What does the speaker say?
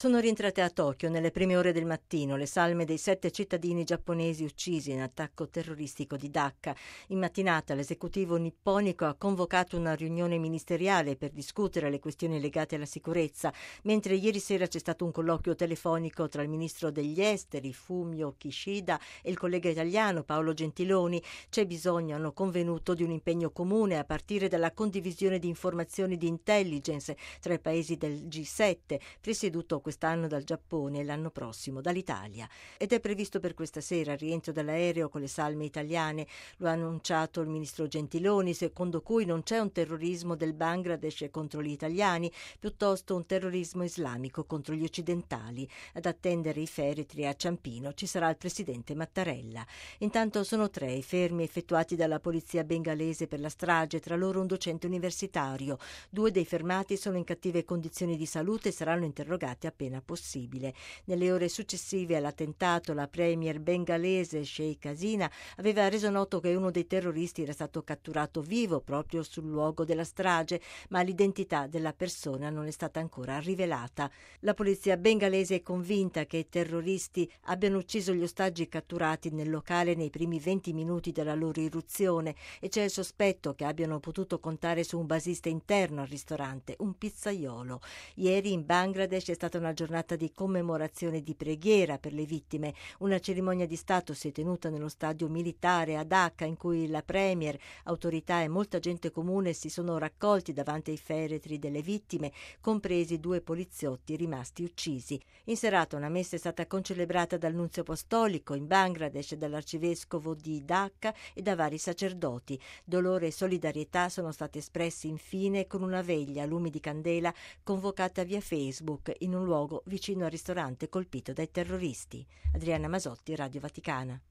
Sono rientrate a Tokyo nelle prime ore del mattino le salme dei 7 cittadini giapponesi uccisi in attacco terroristico di Dacca. In mattinata l'esecutivo nipponico ha convocato una riunione ministeriale per discutere le questioni legate alla sicurezza, mentre ieri sera c'è stato un colloquio telefonico tra il ministro degli esteri Fumio Kishida e il collega italiano Paolo Gentiloni. C'è bisogno, hanno convenuto, di un impegno comune a partire dalla condivisione di informazioni di intelligence tra i paesi del G7, presieduto quest'anno dal Giappone e l'anno prossimo dall'Italia. Ed è previsto per questa sera il rientro dall'aereo con le salme italiane. Lo ha annunciato il ministro Gentiloni, secondo cui non c'è un terrorismo del Bangladesh contro gli italiani, piuttosto un terrorismo islamico contro gli occidentali. Ad attendere i feretri a Ciampino ci sarà il presidente Mattarella. Intanto sono 3 i fermi effettuati dalla polizia bengalese per la strage, tra loro un docente universitario. 2 dei fermati sono in cattive condizioni di salute e saranno interrogati appena possibile. Nelle ore successive all'attentato la premier bengalese Sheikh Hasina aveva reso noto che uno dei terroristi era stato catturato vivo proprio sul luogo della strage, ma l'identità della persona non è stata ancora rivelata. La polizia bengalese è convinta che i terroristi abbiano ucciso gli ostaggi catturati nel locale nei primi 20 minuti della loro irruzione e c'è il sospetto che abbiano potuto contare su un basista interno al ristorante, un pizzaiolo. Ieri in Bangladesh è stata una giornata di commemorazione e di preghiera per le vittime. Una cerimonia di Stato si è tenuta nello stadio militare a Dhaka, in cui la premier, autorità e molta gente comune si sono raccolti davanti ai feretri delle vittime, compresi 2 poliziotti rimasti uccisi. In serata una messa è stata concelebrata dal nunzio apostolico in Bangladesh, dall'arcivescovo di Dhaka e da vari sacerdoti. Dolore e solidarietà sono stati espressi infine con una veglia a lumi di candela convocata via Facebook in un luogo vicino al ristorante colpito dai terroristi. Adriana Masotti, Radio Vaticana.